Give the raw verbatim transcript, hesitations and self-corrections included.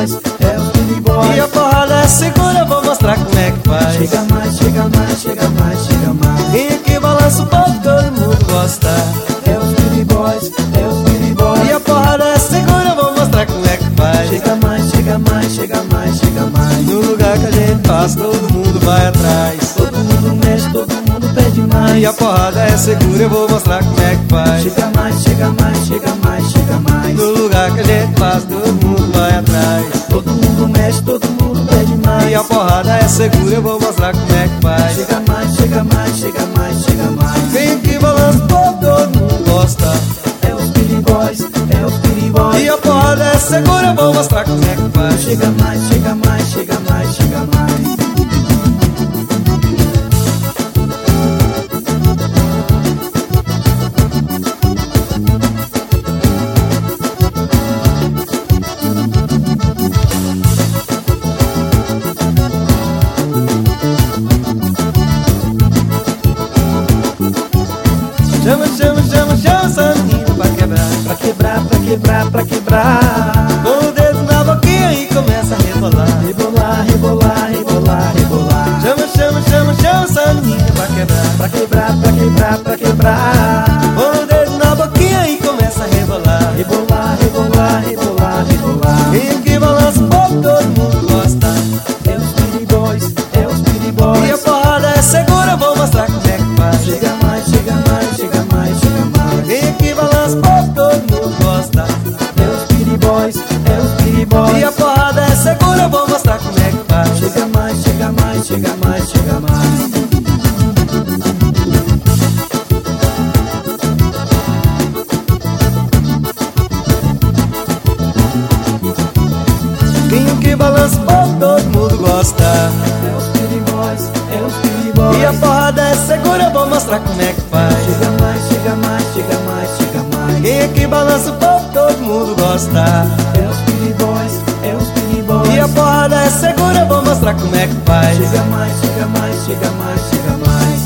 Boys, é os Speed Boys. E a porrada é segura, eu vou mostrar como é que faz. Chega mais, chega mais, chega mais, chega mais. Quem aqui balança o povo, todo mundo gosta. É os Speed Boys, é os Speed Boys. E a porrada é segura, eu vou mostrar como é que faz. Chega mais, chega mais, chega mais, chega mais. No lugar que a gente passa, todo mundo vai atrás. Todo mundo mexe, todo mundo pede mais. E a porrada é segura, eu vou mostrar como é que faz. Chega mais, chega mais, chega mais, chega mais. No lugar que a gente passa, todo mundo vai atrás. Todo mundo mexe, todo mundo pede mais. E a porrada é segura, eu vou mostrar como é que faz. Chega mais, chega mais, chega mais, chega mais. Vem que balança o povo, todo mundo gosta. É os Speed Boys, é os Speed Boys. E a porrada é segura, eu vou mostrar como é que faz. Chega mais, chega mais, chega mais, chega mais. Chama, chama, chama, chama essa menina pra quebrar. Pra quebrar, pra quebrar, pra quebrar. Com o dedo na boquinha e começa a rebolar. Rebolar, rebolar, rebolar, rebolar. Chama, chama, chama, chama essa menina pra quebrar. Pra quebrar, pra quebrar, pra quebrar. Com o dedo na boquinha e começa a rebolar. Rebolar, rebolar, rebolar, rebolar. Quem aqui balança o povo, todo mundo gosta. É os Speed Boys, é os Speed Boys. E a porrada é segura, eu vou mostrar como é que faz. Chega mais, chega mais, chega mais, chega mais. Quem aqui balança o povo, todo mundo gosta. É os Speed Boys, é os Speed Boys. E a porrada é segura, eu vou mostrar como é que faz. Chega mais, chega mais, chega mais, chega mais. Quem aqui balança o povo, todo mundo gosta. É os Speed Boys, é os Speed Boys. E a porrada é segura, eu vou mostrar como é que faz. Chega mais, chega mais, chega mais, chega mais. Quem aqui balança o povo, todo mundo gosta. É os Speed Boys, é os Speed Boys. E a porrada é segura, eu vou mostrar como é que faz. Chega mais, chega mais, chega mais, chega mais.